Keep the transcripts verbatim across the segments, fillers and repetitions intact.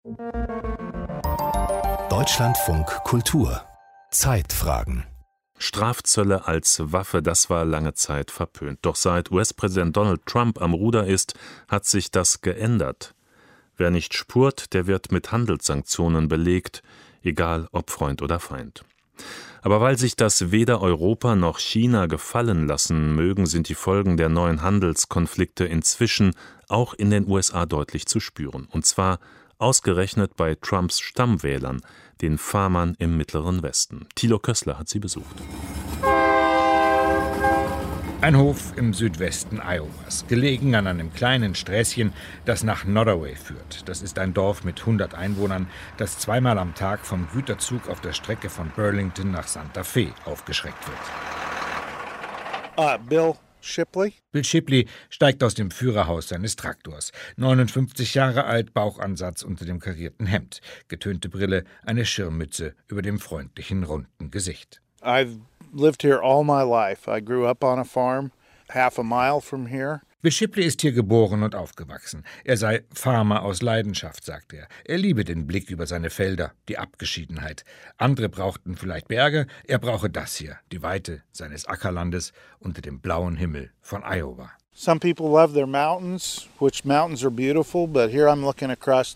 Deutschlandfunk Kultur Zeitfragen. Strafzölle als Waffe, das war lange Zeit verpönt. Doch seit U S-Präsident Donald Trump am Ruder ist, hat sich das geändert. Wer nicht spurt, der wird mit Handelssanktionen belegt, egal ob Freund oder Feind. Aber weil sich das weder Europa noch China gefallen lassen mögen, sind die Folgen der neuen Handelskonflikte inzwischen auch in den U S A deutlich zu spüren. Und zwar ausgerechnet bei Trumps Stammwählern, den Farmern im Mittleren Westen. Thilo Kössler hat sie besucht. Ein Hof im Südwesten Iowas, gelegen an einem kleinen Sträßchen, das nach Nodaway führt. Das ist ein Dorf mit hundert Einwohnern, das zweimal am Tag vom Güterzug auf der Strecke von Burlington nach Santa Fe aufgeschreckt wird. Uh, Bill Shipley? Bill Shipley steigt aus dem Führerhaus seines Traktors. neunundfünfzig Jahre alt, Bauchansatz unter dem karierten Hemd, getönte Brille, eine Schirmmütze über dem freundlichen, runden Gesicht. I've lived here all my life. I grew up on a farm, half a mile from here. Bill Shipley ist hier geboren und aufgewachsen. Er sei Farmer aus Leidenschaft, sagt er. Er liebe den Blick über seine Felder, die Abgeschiedenheit. Andere brauchten vielleicht Berge, er brauche das hier, die Weite seines Ackerlandes unter dem blauen Himmel von Iowa. Some people love their mountains, which mountains are beautiful, but here I'm looking across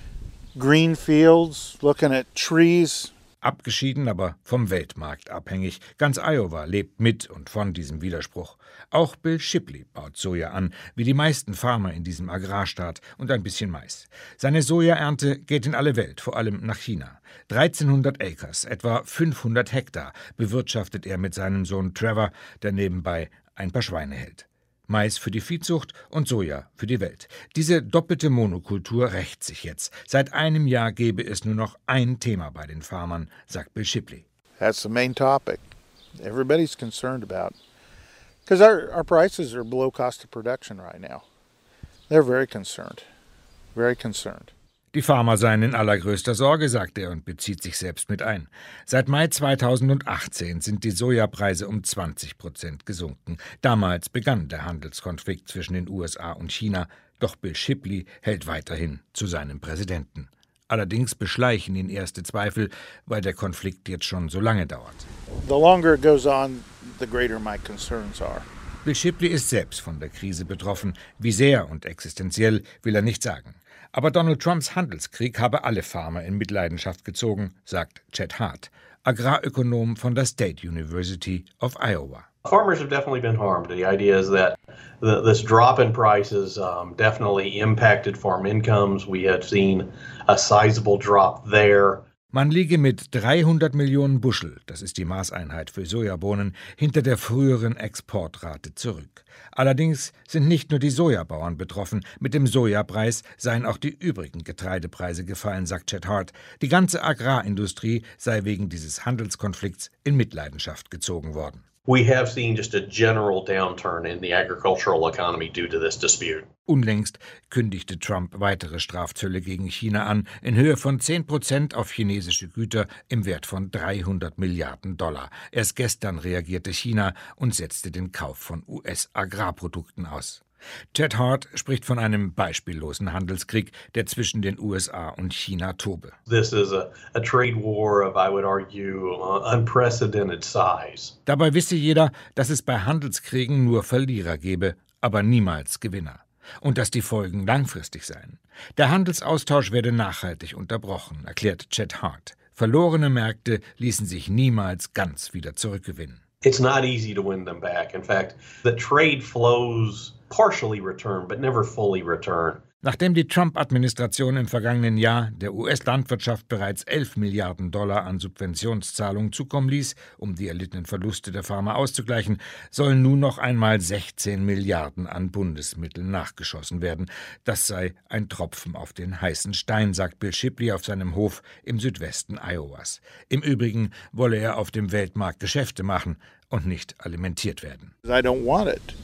green fields, looking at trees. Abgeschieden, aber vom Weltmarkt abhängig. Ganz Iowa lebt mit und von diesem Widerspruch. Auch Bill Shipley baut Soja an, wie die meisten Farmer in diesem Agrarstaat, und ein bisschen Mais. Seine Sojaernte geht in alle Welt, vor allem nach China. dreizehnhundert Acres, etwa fünfhundert Hektar, bewirtschaftet er mit seinem Sohn Trevor, der nebenbei ein paar Schweine hält. Mais für die Viehzucht und Soja für die Welt. Diese doppelte Monokultur rächt sich jetzt. Seit einem Jahr gäbe es nur noch ein Thema bei den Farmern, sagt Bill Shipley. That's the main topic. Everybody's concerned about. Because our, our prices are below cost of production right now. They're very concerned. Very concerned. Die Farmer seien in allergrößter Sorge, sagt er und bezieht sich selbst mit ein. Seit Mai zweitausendachtzehn sind die Sojapreise um zwanzig Prozent gesunken. Damals begann der Handelskonflikt zwischen den U S A und China. Doch Bill Shipley hält weiterhin zu seinem Präsidenten. Allerdings beschleichen ihn erste Zweifel, weil der Konflikt jetzt schon so lange dauert. The longer it goes on, the greater my concerns are. Bill Shipley ist selbst von der Krise betroffen. Wie sehr und existenziell will er nicht sagen. Aber Donald Trumps Handelskrieg habe alle Farmer in Mitleidenschaft gezogen, sagt Chet Hart, Agrarökonom von der State University of Iowa. Farmers have definitely been harmed. The idea is that the, this drop in prices um, definitely impacted farm incomes. We have seen a sizable drop there. Man liege mit dreihundert Millionen Buschel, das ist die Maßeinheit für Sojabohnen, hinter der früheren Exportrate zurück. Allerdings sind nicht nur die Sojabauern betroffen. Mit dem Sojapreis seien auch die übrigen Getreidepreise gefallen, sagt Chet Hart. Die ganze Agrarindustrie sei wegen dieses Handelskonflikts in Mitleidenschaft gezogen worden. We have seen just a general downturn in the agricultural economy due to this dispute. Unlängst kündigte Trump weitere Strafzölle gegen China an, in Höhe von zehn Prozent auf chinesische Güter im Wert von dreihundert Milliarden Dollar. Erst gestern reagierte China und setzte den Kauf von U S-Agrarprodukten aus. Chet Hart spricht von einem beispiellosen Handelskrieg, der zwischen den U S A und China tobe. This is a, a trade war of, I would argue, uh, unprecedented size. Dabei wisse jeder, dass es bei Handelskriegen nur Verlierer gebe, aber niemals Gewinner. Und dass die Folgen langfristig seien. Der Handelsaustausch werde nachhaltig unterbrochen, erklärt Chet Hart. Verlorene Märkte ließen sich niemals ganz wieder zurückgewinnen. It's not easy to win them back. In fact, the trade flows partially return, but never fully return. Nachdem die Trump-Administration im vergangenen Jahr der U S-Landwirtschaft bereits elf Milliarden Dollar an Subventionszahlungen zukommen ließ, um die erlittenen Verluste der Farmer auszugleichen, sollen nun noch einmal sechzehn Milliarden an Bundesmitteln nachgeschossen werden. Das sei ein Tropfen auf den heißen Stein, sagt Bill Shipley auf seinem Hof im Südwesten Iowas. Im Übrigen wolle er auf dem Weltmarkt Geschäfte machen und nicht alimentiert werden. I don't want it.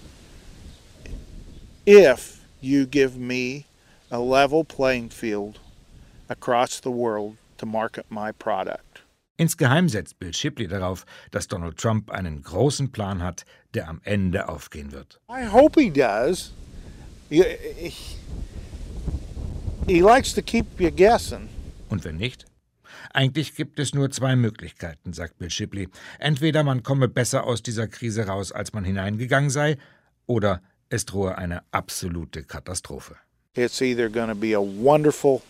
If you give me a level playing field across the world to market my product. Insgeheim setzt Bill Shipley darauf, dass Donald Trump einen großen Plan hat, der am Ende aufgehen wird. I hope he does. He likes to keep you guessing. Und wenn nicht? Eigentlich gibt es nur zwei Möglichkeiten, sagt Bill Shipley. Entweder man komme besser aus dieser Krise raus, als man hineingegangen sei, oder es drohe eine absolute Katastrophe. It's either going to be a wonderful,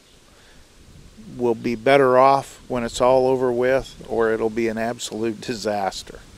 we'll be better off when it's all over with, or it'll be an absolute disaster.